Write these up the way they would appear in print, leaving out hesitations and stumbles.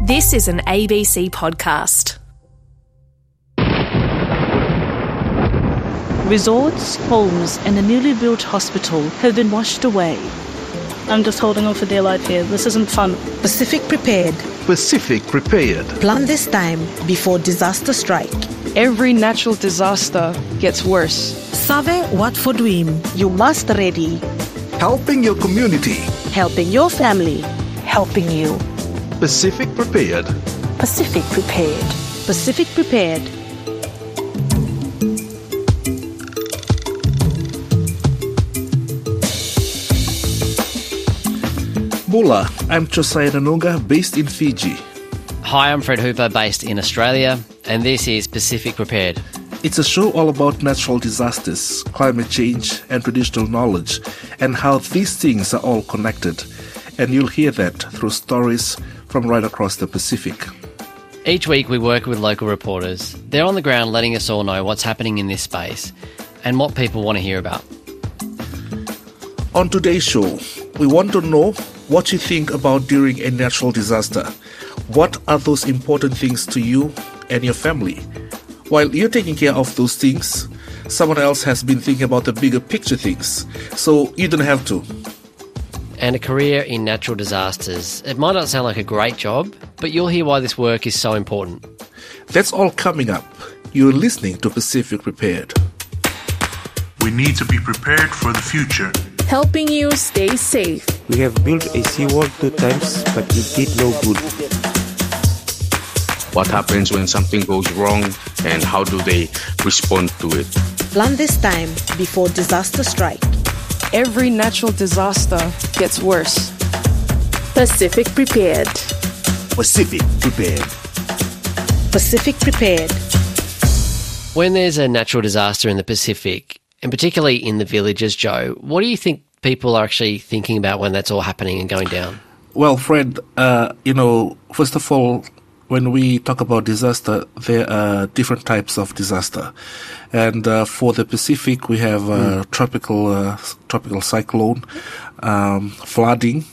This is an ABC podcast. Resorts, homes and a newly built hospital have been washed away. I'm just holding on for dear life here. This isn't fun. Pacific Prepared. Pacific Prepared. Plan this time before disaster strike. Every natural disaster gets worse. Save what for dream. You must ready. Helping your community. Helping your family. Helping you. Pacific Prepared. Pacific Prepared. Pacific Prepared. Mula, I'm Josiah Nanunga, based in Fiji. Hi, I'm Fred Hooper, based in Australia, and this is Pacific Prepared. It's a show all about natural disasters, climate change, and traditional knowledge, and how these things are all connected. And you'll hear that through stories from right across the Pacific. Each week we work with local reporters. They're on the ground letting us all know what's happening in this space and what people want to hear about. On today's show, we want to know what you think about during a natural disaster. What are those important things to you and your family? While you're taking care of those things, someone else has been thinking about the bigger picture things, so you don't have to. And a career in natural disasters. It might not sound like a great job, but you'll hear why this work is so important. That's all coming up. You're listening to Pacific Prepared. We need to be prepared for the future. Helping you stay safe. We have built a seawall 2 times, but it did no good. What happens when something goes wrong and how do they respond to it? Plan this time before disaster strike. Every natural disaster gets worse. Pacific Prepared. Pacific Prepared. Pacific Prepared. When there's a natural disaster in the Pacific, and particularly in the villages, Joe, what do you think people are actually thinking about when that's all happening and going down? Well, Fred, first of all, when we talk about disaster, there are different types of disaster. And for the Pacific, we have tropical cyclone, flooding,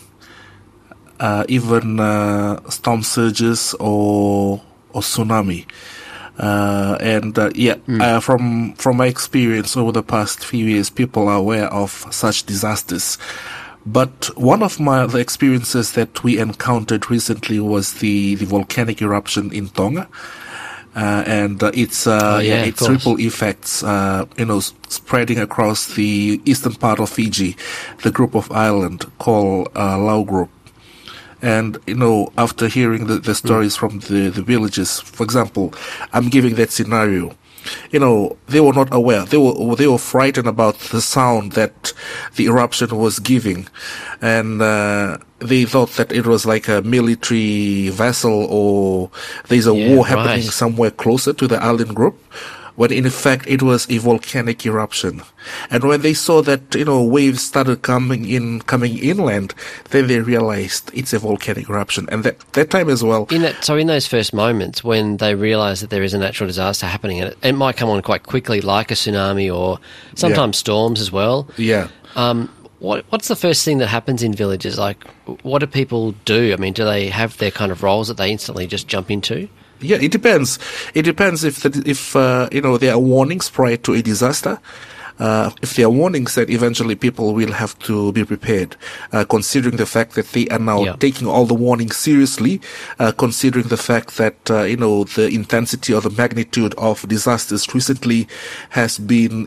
even storm surges or tsunami. From my experience over the past few years, people are aware of such disasters. But one of the experiences that we encountered recently was the volcanic eruption in Tonga. Its ripple effects, spreading across the eastern part of Fiji, the group of island called Lau Group. And, after hearing the stories from the villages, for example, I'm giving that scenario. They were not aware. They were frightened about the sound that the eruption was giving. And, they thought that it was like a military vessel or there's a war happening somewhere closer to the island group. When in fact it was a volcanic eruption. And when they saw that, waves started coming inland, then they realized it's a volcanic eruption. And that time as well. In those first moments when they realize that there is a natural disaster happening, and it might come on quite quickly, like a tsunami or sometimes storms as well. Yeah. What's the first thing that happens in villages? Like, what do people do? I mean, do they have their kind of roles that they instantly just jump into? Yeah, it depends. It depends if there are warnings prior to a disaster. If there are warnings, then eventually people will have to be prepared, considering the fact that they are now taking all the warnings seriously, considering the fact that, the intensity or the magnitude of disasters recently has been,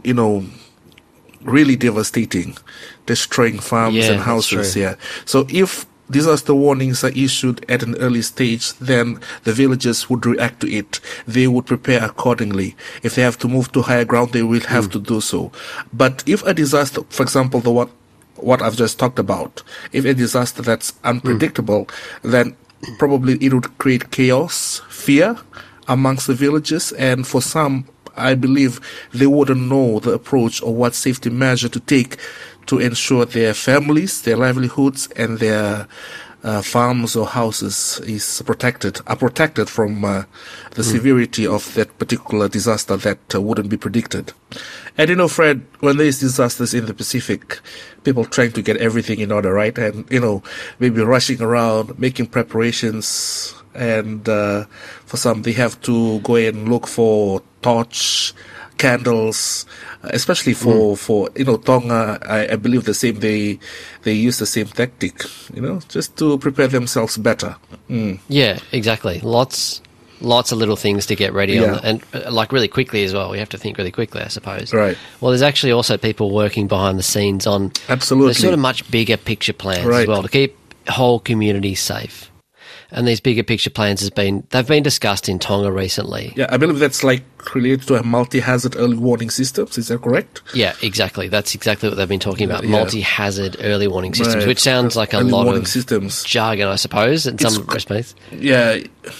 really devastating, destroying farms and houses. Yeah. So if disaster warnings are issued at an early stage, then the villagers would react to it. They would prepare accordingly. If they have to move to higher ground, they will have to do so. But if a disaster, for example, what I've just talked about, if a disaster that's unpredictable, then probably it would create chaos, fear amongst the villagers, and for some, I believe they wouldn't know the approach or what safety measure to take to ensure their families, their livelihoods, and their farms or houses are protected from the severity of that particular disaster that wouldn't be predicted. And Fred, when there's disasters in the Pacific, people trying to get everything in order, right? And maybe rushing around, making preparations And for some, they have to go and look for torch, candles, especially for Tonga. I believe the same. They use the same tactic, just to prepare themselves better. Yeah, exactly. Lots of little things to get ready on, and really quickly as well. We have to think really quickly, I suppose. Right. Well, there's actually also people working behind the scenes on absolutely the sort of much bigger picture plans as well to keep whole communities safe. And these bigger picture plans they've been discussed in Tonga recently. Yeah, I believe that's related to a multi-hazard early warning systems. Is that correct? Yeah, exactly. That's exactly what they've been talking about. Multi-hazard early warning systems, which sounds like a lot of systems jargon, I suppose, in some respects. Yeah,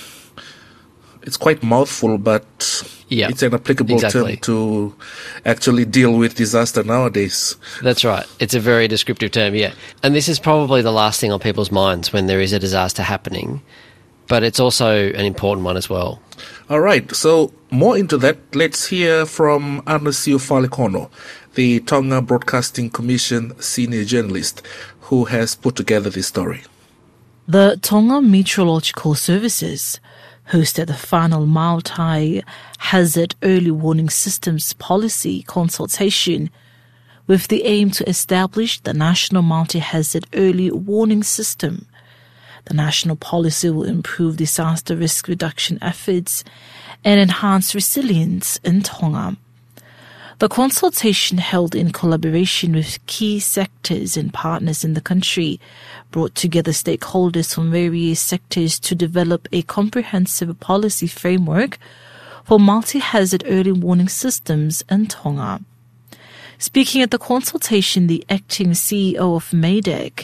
it's quite mouthful, but it's an applicable term to actually deal with disaster nowadays. That's right. It's a very descriptive term, yeah. And this is probably the last thing on people's minds when there is a disaster happening, but it's also an important one as well. All right. So more into that, let's hear from Anasio Falekono, the Tonga Broadcasting Commission senior journalist, who has put together this story. The Tonga Meteorological Services hosted the final multi-hazard early warning systems policy consultation with the aim to establish the National Multi-Hazard Early Warning System. The national policy will improve disaster risk reduction efforts and enhance resilience in Tonga. The consultation, held in collaboration with key sectors and partners in the country, brought together stakeholders from various sectors to develop a comprehensive policy framework for multi-hazard early warning systems in Tonga. Speaking at the consultation, the acting CEO of MADEC,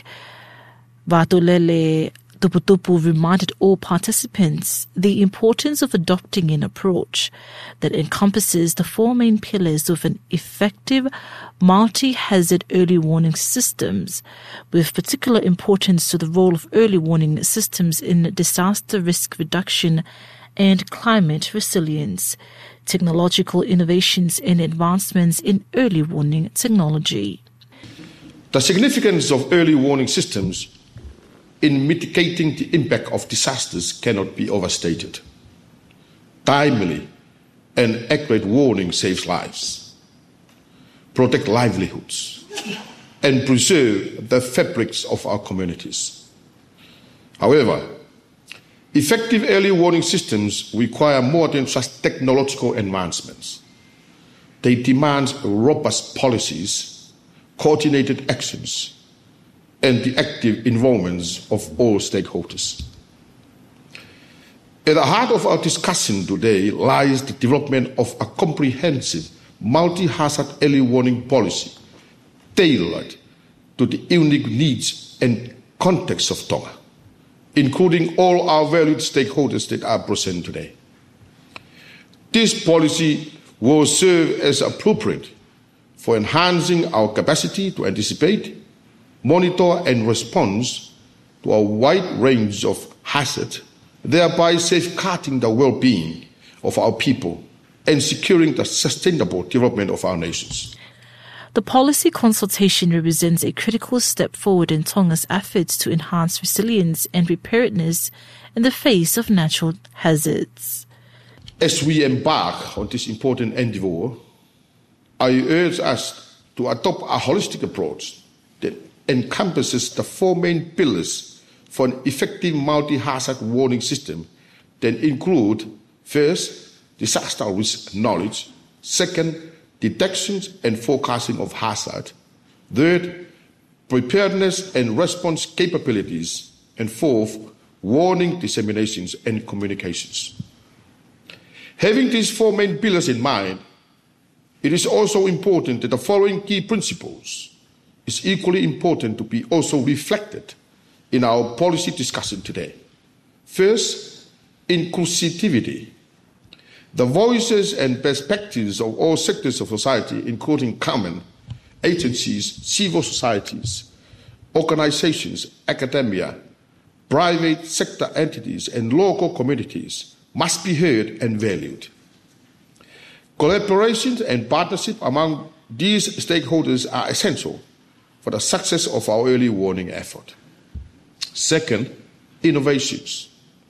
Vatolele Tuputupu, reminded all participants the importance of adopting an approach that encompasses the four main pillars of an effective multi-hazard early warning systems, with particular importance to the role of early warning systems in disaster risk reduction and climate resilience, technological innovations and advancements in early warning technology. The significance of early warning systems in mitigating the impact of disasters cannot be overstated. Timely and accurate warning saves lives, protect livelihoods, and preserve the fabrics of our communities. However, effective early warning systems require more than just technological advancements. They demand robust policies, coordinated actions, and the active involvement of all stakeholders. At the heart of our discussion today lies the development of a comprehensive multi-hazard early warning policy tailored to the unique needs and context of Tonga, including all our valued stakeholders that are present today. This policy will serve as a blueprint for enhancing our capacity to anticipate, monitor and respond to a wide range of hazards, thereby safeguarding the well-being of our people and securing the sustainable development of our nations. The policy consultation represents a critical step forward in Tonga's efforts to enhance resilience and preparedness in the face of natural hazards. As we embark on this important endeavor, I urge us to adopt a holistic approach that encompasses the four main pillars for an effective multi-hazard warning system that include, first, disaster risk knowledge, second, detection and forecasting of hazard, third, preparedness and response capabilities, and fourth, warning disseminations and communications. Having these four main pillars in mind, it is also important that the following key principles is equally important to be also reflected in our policy discussion today. First, inclusivity. The voices and perspectives of all sectors of society, including government, agencies, civil societies, organizations, academia, private sector entities, and local communities must be heard and valued. Collaboration and partnership among these stakeholders are essential for the success of our early warning effort. Second, innovations.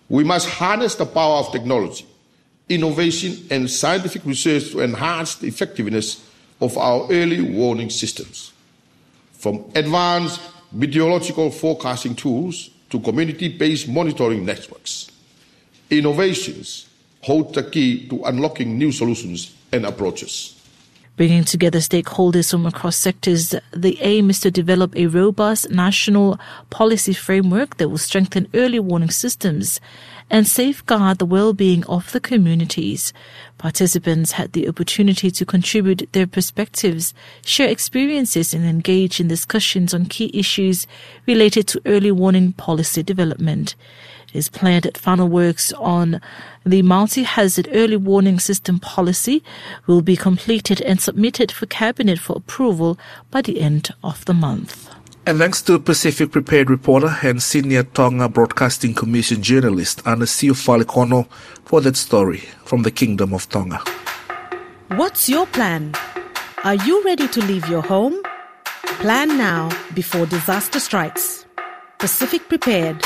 We must harness the power of technology, innovation, and scientific research to enhance the effectiveness of our early warning systems. From advanced meteorological forecasting tools to community-based monitoring networks, innovations hold the key to unlocking new solutions and approaches. Bringing together stakeholders from across sectors, the aim is to develop a robust national policy framework that will strengthen early warning systems and safeguard the well-being of the communities. Participants had the opportunity to contribute their perspectives, share experiences, and engage in discussions on key issues related to early warning policy development. It is planned that final works on the multi-hazard early warning system policy will be completed and submitted for Cabinet for approval by the end of the month. And thanks to Pacific Prepared reporter and senior Tonga Broadcasting Commission journalist Anasio Falikono for that story from the Kingdom of Tonga. What's your plan? Are you ready to leave your home? Plan now before disaster strikes. Pacific Prepared.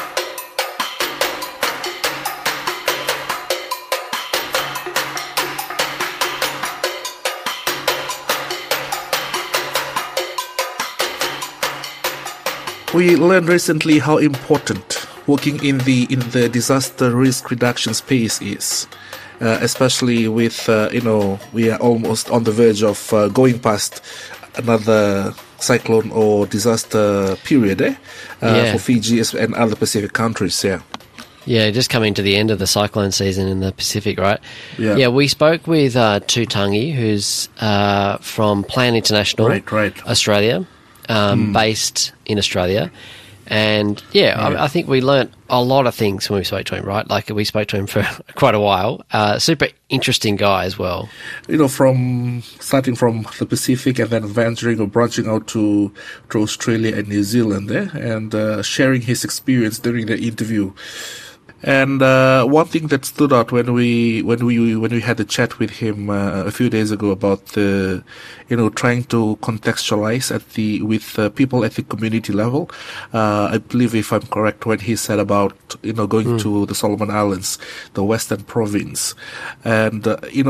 We learned recently how important working in the disaster risk reduction space is, especially with we are almost on the verge of going past another cyclone or disaster period for Fiji and other Pacific countries. Yeah, just coming to the end of the cyclone season in the Pacific, right? Yeah, we spoke with Tutangi, who's from Plan International, right. Australia. Based in Australia. And, I think we learnt a lot of things when we spoke to him, right? Like, we spoke to him for quite a while. Super interesting guy as well. From starting from the Pacific and then venturing or branching out to Australia and New Zealand and sharing his experience during the interview. And one thing that stood out when we had a chat with him a few days ago about the trying to contextualize with people at the community level, I believe, if I'm correct, when he said about going to the Solomon Islands, the Western Province, and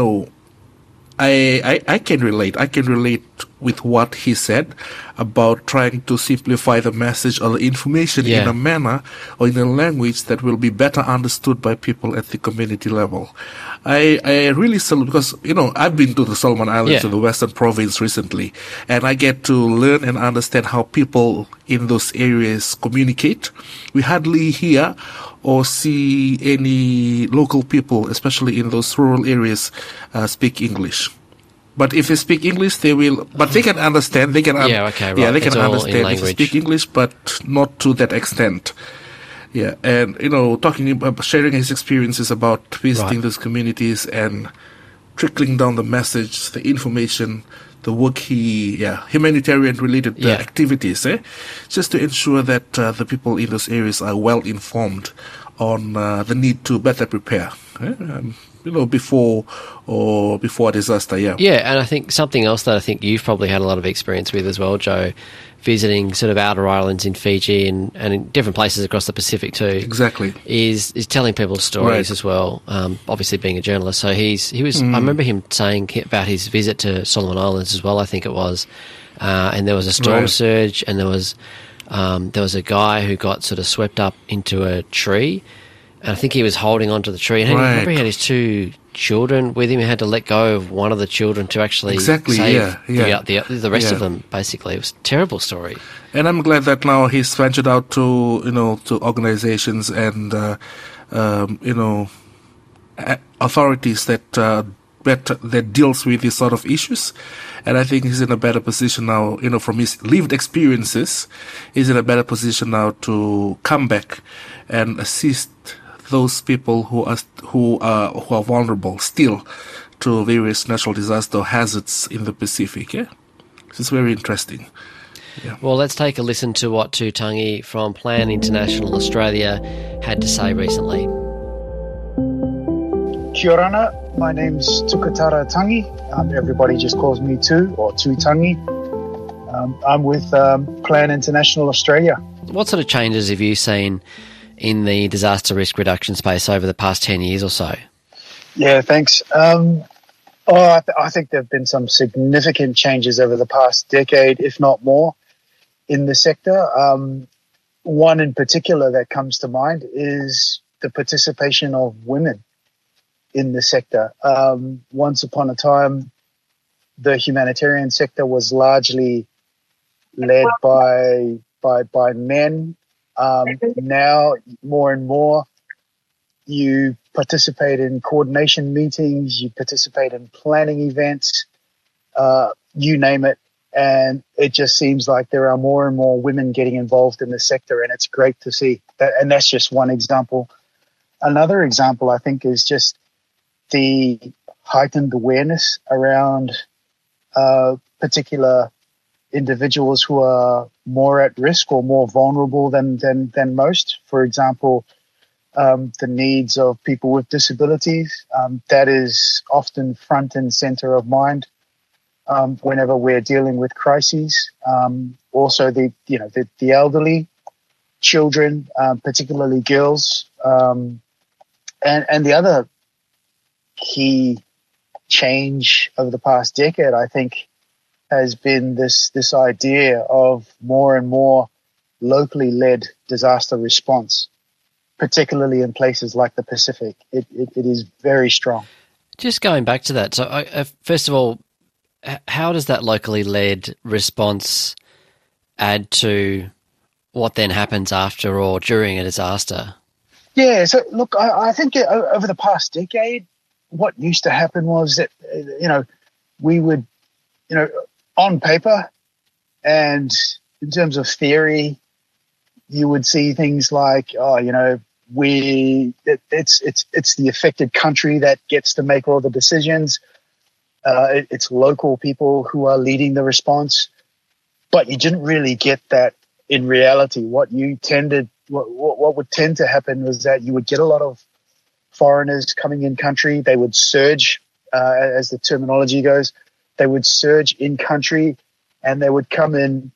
I can relate. I can relate with what he said about trying to simplify the message or the information in a manner or in a language that will be better understood by people at the community level. I really salute, because, I've been to the Solomon Islands, to the Western Province recently, and I get to learn and understand how people in those areas communicate. We hardly hear or see any local people, especially in those rural areas, speak English. But if they speak English, they will. But they can understand. They can. They can understand if they speak English, but not to that extent. Yeah, and talking about sharing his experiences about visiting those communities and trickling down the message, the information, the work humanitarian related activities, just to ensure that the people in those areas are well informed on the need to better prepare. Before a disaster, Yeah, and I think something else that I think you've probably had a lot of experience with as well, Joe, visiting sort of outer islands in Fiji and in different places across the Pacific too. Exactly. Is telling people stories as well, obviously being a journalist. So he was, I remember him saying about his visit to Solomon Islands as well, I think it was, and there was a storm surge, and there was a guy who got sort of swept up into a tree, and I think he was holding onto the tree. And I remember he had his two children with him. He had to let go of one of the children to actually save the rest of them, basically. It was a terrible story. And I'm glad that now he's ventured out to organizations and, authorities that deals with these sort of issues. And I think he's in a better position now, from his lived experiences, he's in a better position now to come back and assist those people who are vulnerable still to various natural disaster hazards in the Pacific. Yeah, this is very interesting. Yeah. Well, let's take a listen to what Tutangi from Plan International Australia had to say recently. Kia orana, my name's Tukatara Tangi. Everybody just calls me Tu or Tutangi. I'm with Plan International Australia. What sort of changes have you seen in the disaster risk reduction space over the past 10 years or so? Yeah, thanks. I think there have been some significant changes over the past decade, if not more, in the sector. One in particular that comes to mind is the participation of women in the sector. Once upon a time, the humanitarian sector was largely led by men. Now, more and more, you participate in coordination meetings, you participate in planning events, you name it, and it just seems like there are more and more women getting involved in the sector, and it's great to see. And that's just one example. Another example, I think, is just the heightened awareness around particular individuals who are more at risk or more vulnerable than most. For example, the needs of people with disabilities. That is often front and center of mind whenever we're dealing with crises. Also, the elderly, children, particularly girls, and the other key change over the past decade, I think, has been this idea of more and more locally led disaster response, particularly in places like the Pacific. It is very strong. Just going back to that, so first of all, how does that locally led response add to what then happens after or during a disaster? Yeah, so look, I think over the past decade, what used to happen was that, we would, on paper and in terms of theory, you would see things like, it's the affected country that gets to make all the decisions. It's local people who are leading the response, but you didn't really get that in reality. What would tend to happen was that you would get a lot of foreigners coming in country. They would surge, as the terminology goes. They would surge in country, and they would come in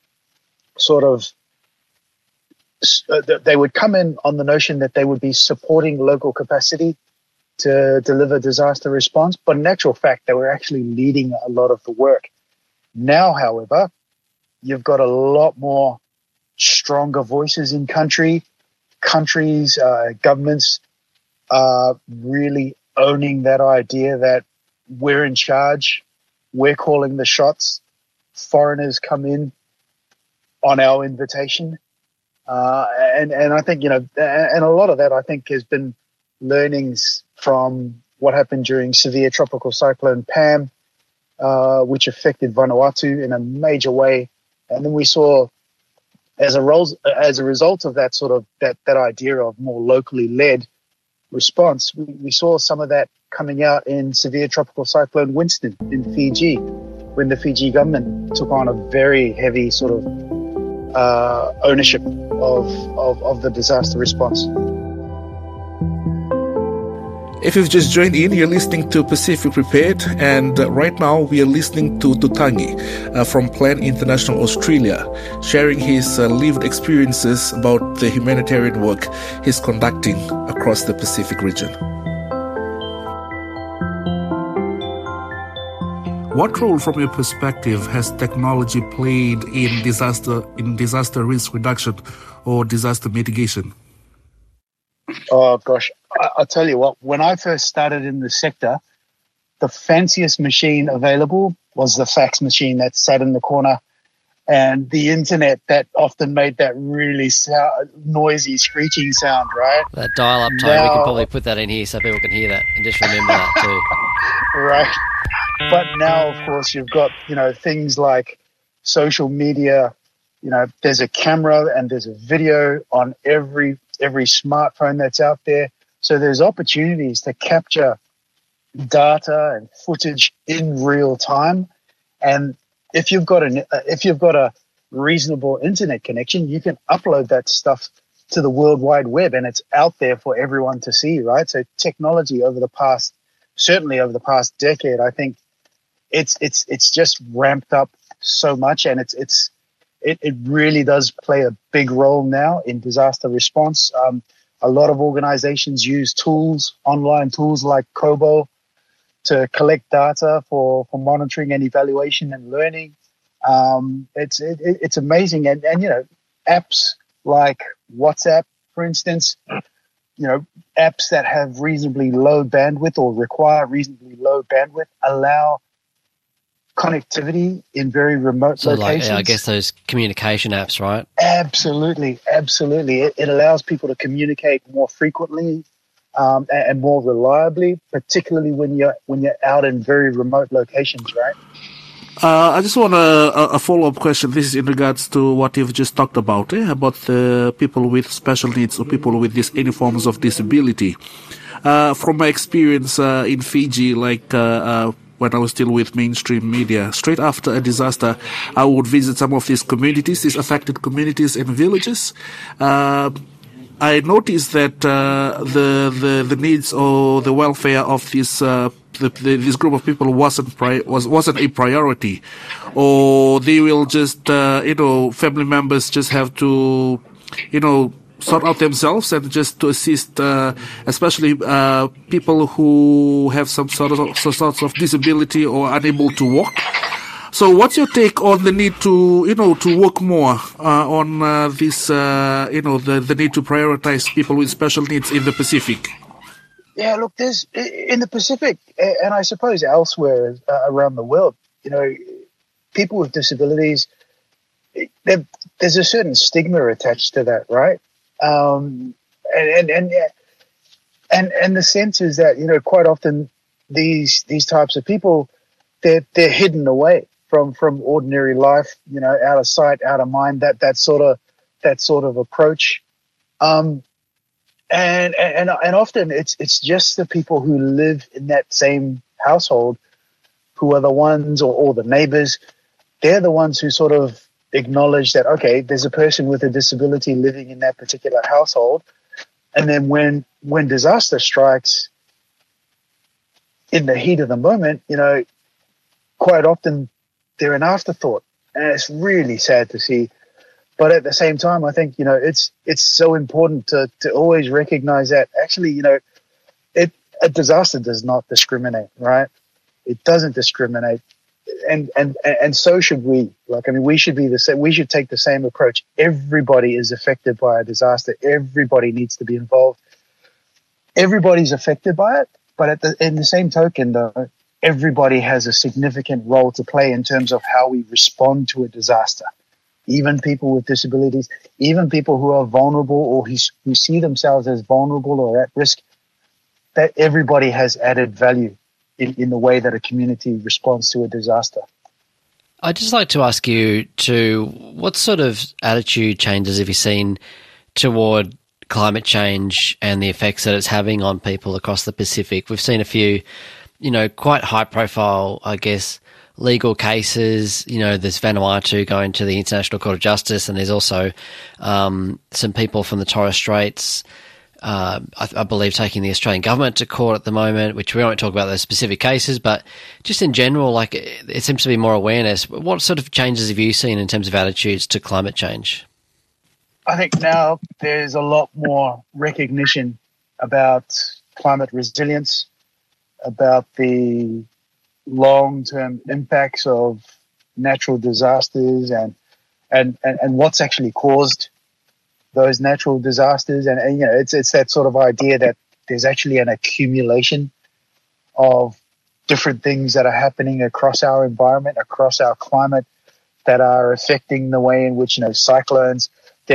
they would come in on the notion that they would be supporting local capacity to deliver disaster response, but in actual fact, they were actually leading a lot of the work. Now, however, you've got a lot more stronger voices in countries, governments are really owning that idea that we're in charge, we're calling the shots, foreigners come in on our invitation. And I think, and a lot of that, I think, has been learnings from what happened during severe tropical cyclone Pam, which affected Vanuatu in a major way. And then we saw, as a result of that that idea of more locally led response, we saw some of that coming out in severe tropical cyclone Winston in Fiji, when the Fiji government took on a very heavy ownership of the disaster response. If you've just joined in, you're listening to Pacific Prepared, and right now we are listening to Tutangi from Plan International Australia, sharing his lived experiences about the humanitarian work he's conducting across the Pacific region. What role, from your perspective, has technology played in disaster risk reduction or disaster mitigation? Oh, gosh. I'll tell you what, when I first started in the sector, the fanciest machine available was the fax machine that sat in the corner, and the internet that often made that really noisy, screeching sound, right? That dial-up tone, we can probably put that in here so people can hear that and just remember that too. Right. But now, of course, you've got, things like social media. There's a camera and there's a video on every smartphone that's out there. So there's opportunities to capture data and footage in real time. And if you've got a reasonable internet connection, you can upload that stuff to the World Wide Web, and it's out there for everyone to see, right? So technology certainly over the past decade, I think it's just ramped up so much, and it really does play a big role now in disaster response. A lot of organizations use online tools like Kobo to collect data for monitoring and evaluation and learning. It's amazing. And, apps like WhatsApp, for instance, apps that have reasonably low bandwidth or require reasonably low bandwidth allow connectivity in very remote locations. I guess those communication apps, right? Absolutely. It allows people to communicate more frequently and more reliably, particularly when you're out in very remote locations, right? I just want a follow-up question. This is in regards to what you've just talked about, about the people with special needs or people with any forms of disability. From my experience in Fiji, when I was still with mainstream media, straight after a disaster, I would visit some of these communities, these affected communities and villages. I noticed that the needs or the welfare of this group of people wasn't a priority, or they will just family members just have to sort out themselves and just to assist, especially people who have some sorts of disability or unable to walk. So, what's your take on the need to work more on this, the need to prioritize people with special needs in the Pacific? Yeah, look, there's in the Pacific, and I suppose elsewhere around the world, people with disabilities, there's a certain stigma attached to that, right? And the sense is that quite often these types of people they're hidden away from ordinary life, out of sight, out of mind. That sort of approach, and often it's just the people who live in that same household who are the ones, or the neighbors. They're the ones who sort of acknowledge that, okay, there's a person with a disability living in that particular household. And then when disaster strikes in the heat of the moment, quite often they're an afterthought. And it's really sad to see. But at the same time, I think, it's so important to always recognize that actually, a disaster does not discriminate, right? It doesn't discriminate. And so should we. We should be the same. We should take the same approach. Everybody is affected by a disaster. Everybody needs to be involved. Everybody's affected by it, but in the same token, though, everybody has a significant role to play in terms of how we respond to a disaster. Even people with disabilities, even people who are vulnerable or who see themselves as vulnerable or at risk, that everybody has added value in the way that a community responds to a disaster. I'd just like to ask you what sort of attitude changes have you seen toward climate change and the effects that it's having on people across the Pacific? We've seen a few, quite high-profile, I guess, legal cases. There's Vanuatu going to the International Court of Justice, and there's also some people from the Torres Straits, I believe, taking the Australian government to court at the moment, which we won't talk about those specific cases, but just in general, it seems to be more awareness. What sort of changes have you seen in terms of attitudes to climate change? I think now there's a lot more recognition about climate resilience, about the long-term impacts of natural disasters and what's actually caused those natural disasters. And it's that sort of idea that there's actually an accumulation of different things that are happening across our environment, across our climate, that are affecting the way in which, cyclones,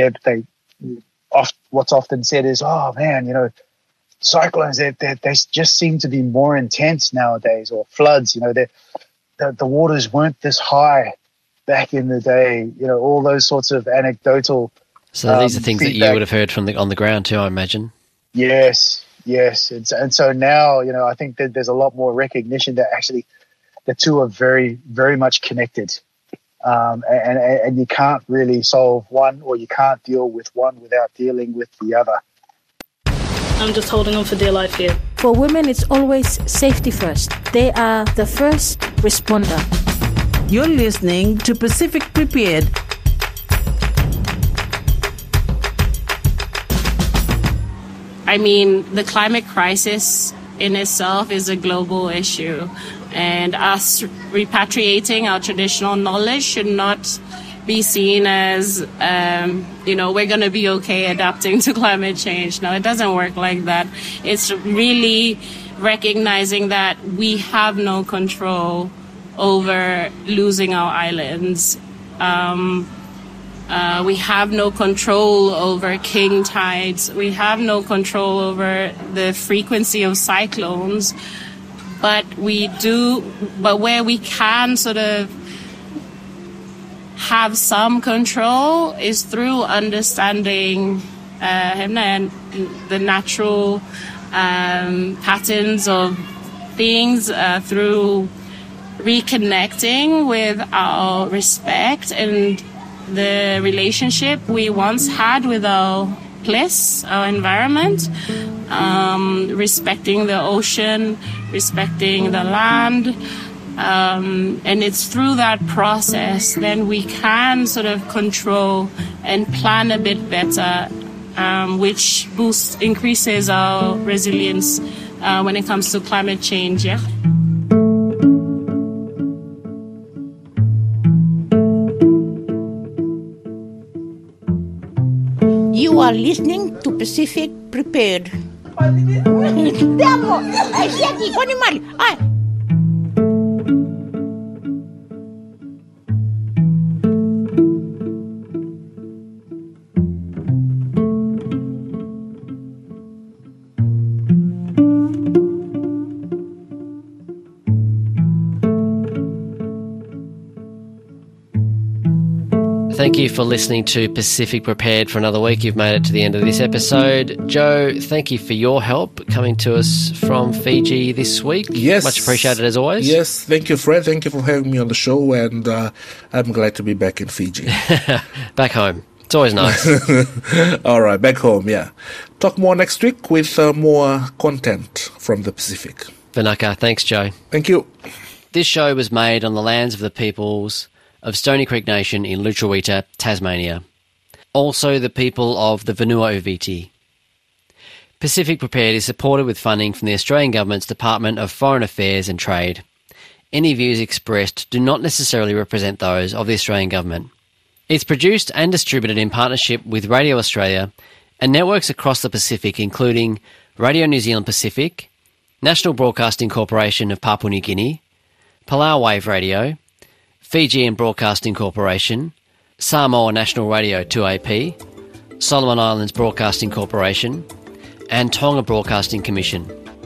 what's often said is, oh man, cyclones, they just seem to be more intense nowadays, or floods, the waters weren't this high back in the day, all those sorts of anecdotal. So these are things feedback that you would have heard on the ground too, I imagine. Yes. And so now, I think that there's a lot more recognition that actually the two are very, very much connected. And you can't really solve one, or you can't deal with one without dealing with the other. I'm just holding on for dear life here. For women, it's always safety first. They are the first responder. You're listening to Pacific Prepared. I mean, the climate crisis in itself is a global issue, and us repatriating our traditional knowledge should not be seen as, we're going to be okay adapting to climate change. No, it doesn't work like that. It's really recognizing that we have no control over losing our islands. We have no control over king tides. We have no control over the frequency of cyclones. But where we can sort of have some control is through understanding the natural patterns of things, through reconnecting with our respect and the relationship we once had with our place, our environment, respecting the ocean, respecting the land. And it's through that process then we can sort of control and plan a bit better, which increases our resilience when it comes to climate change. Yeah. You are listening to Pacific Prepared. Thank you for listening to Pacific Prepared for another week. You've made it to the end of this episode. Joe, thank you for your help coming to us from Fiji this week. Yes. Much appreciated as always. Yes, thank you, Fred. Thank you for having me on the show, and I'm glad to be back in Fiji. Back home. It's always nice. All right, back home, yeah. Talk more next week with more content from the Pacific. Vinaka, thanks, Joe. Thank you. This show was made on the lands of the peoples of Stony Creek Nation in Lutruwita, Tasmania. Also the people of the Vanua-Uviti. Pacific Prepared is supported with funding from the Australian Government's Department of Foreign Affairs and Trade. Any views expressed do not necessarily represent those of the Australian Government. It's produced and distributed in partnership with Radio Australia and networks across the Pacific, including Radio New Zealand Pacific, National Broadcasting Corporation of Papua New Guinea, Palau Wave Radio, Fijian Broadcasting Corporation, Samoa National Radio 2AP, Solomon Islands Broadcasting Corporation, and Tonga Broadcasting Commission.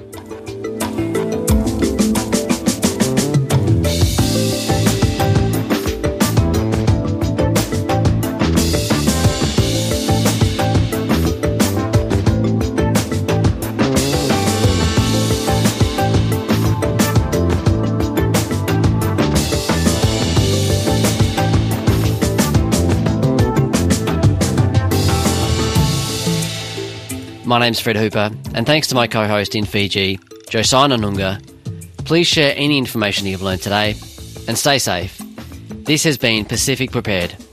My name's Fred Hooper, and thanks to my co-host in Fiji, Josina Nunga. Please share any information you've learned today, and stay safe. This has been Pacific Prepared.